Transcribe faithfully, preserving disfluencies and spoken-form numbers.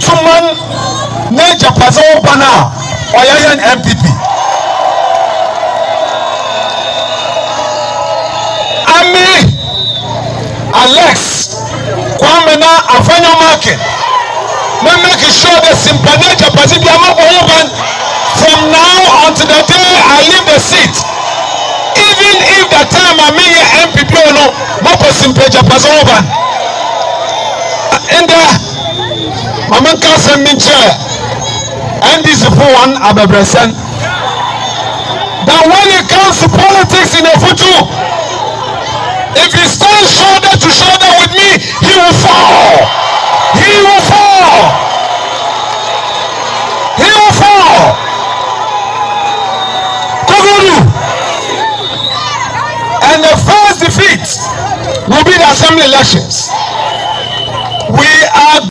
Tuman Nature Pazo Bana Oyayan M P P. Ami Alex Kwamena Afanya Market. Me make sure the simple Nature Pazibiama Oyaban from now until the day I leave the seat. Even if the time I mean M P P or no, Moko Simple Japazoban. And the Mamanka Seminche and this for one Ababrasan. That when it comes to politics in the future, if he stands shoulder to shoulder with me, he will fall. He will fall. He will fall. Koguru. And the first defeat will be the assembly elections. We are